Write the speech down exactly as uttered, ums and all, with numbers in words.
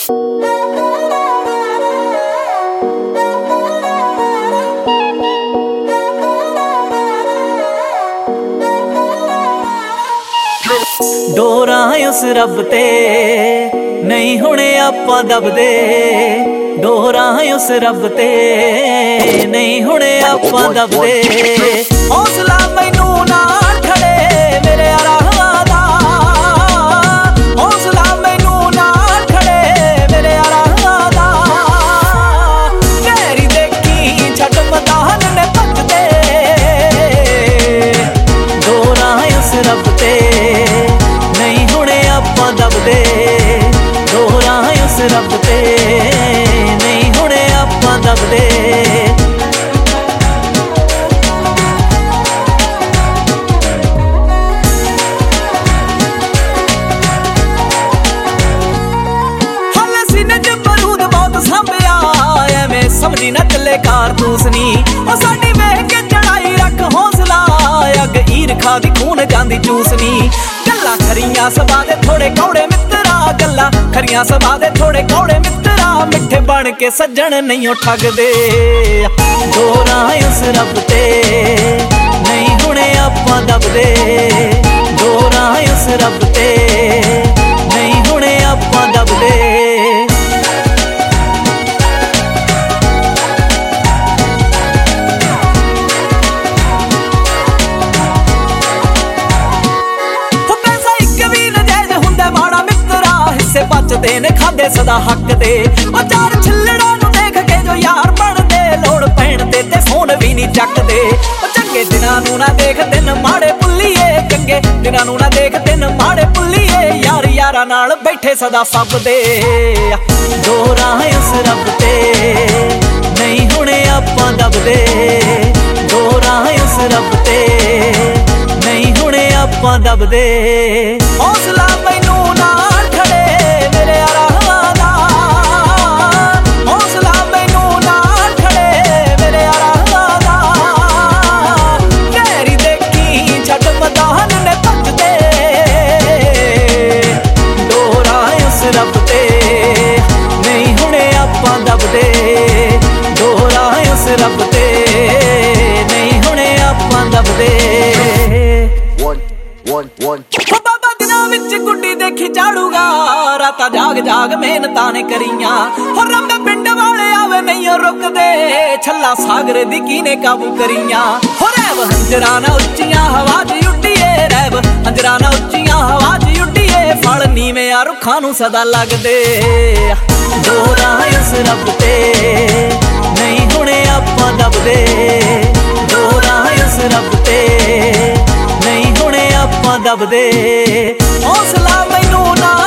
डोरां उस रब ते नहीं हुणे आपां दबदे, डोरां उस रब ते नहीं हुणे आपां दबदे। हौसला मैनू ना खड़े मेरे राहां दा, हौसला मैनू ना खड़े मेरे राहां दा। गैरी देखी छड्ड मैदान ने भजदे, डोरां उस रब ते नहीं हुणे आपां दबदे, डोरां उस रब ते नहीं हुणे आपां दबदे। हाले सीने च बरूद बहुत सांभिया, एवें समझी ना चले कारतूस नी। ओ साडी वेख के चढ़ाई रख हौसला, अग ईरखा दी खून जांदी चूसनी। गल्लां खरियां सबा दे थोड़े कौड़े मित्तरा, गल्लां खरियां सबा दे थोड़े कौड़े मित्तरा। मिठे बन के सज्जन नहीं ठगदे, डोरां उस रब ते नहीं हुणे आपां दबदे, डोरां उस रब ते नहीं हुणे आपां दबदे। बचदे ने खादे सदा हक दे, ओ चार छिल्लड़ां नूं देख के जो यार बनदे, लोड़ पैण ते ते फोन भी नहीं चकदे। ओ चंगे दिनां नूं ना देख दिन माड़े भुल्लीए, चंगे दिनां नूं ना देख दिन माड़े भुल्लीए। यार यारां नाल बैठे सदा सभदे, डोरां उस रब ते नहीं हुणे आपां दबदे, डोरां उस रब ते नहीं हुणे आपां दबदे। हौसला मैनू ना खड़े मेरे राहां दा, हौसला मैनू ना खड़े मेरे राहां दा। गैरी देखी छड्ड मैदान ने भजदे, डोरां उस रब ते नहीं हुणे आपां दबदे, डोरां उस रब ते नहीं हुणे आपां दबदे। बाबा दिनां विच गुड्डी देखी झाड़ूगा, रातां जाग जाग मेहनतां ने करियां। हो रंबे पिंड वाले आवे नहीं रुकदे, छल्ला सागर दी कीने काबू करियां। हो रैब हंजरा ना उच्चियां हवा च उड्डीए, रैब हंजरा ना उच्चियां हवा च उड्डीए। फल नीवें रुखां नूं सदा लगदे, डोरां उस रब ते नहीं हुणे आपां दबदे, डोरां उस रब ते नहीं हुणे आपां दबदे। हौसला मैनू ना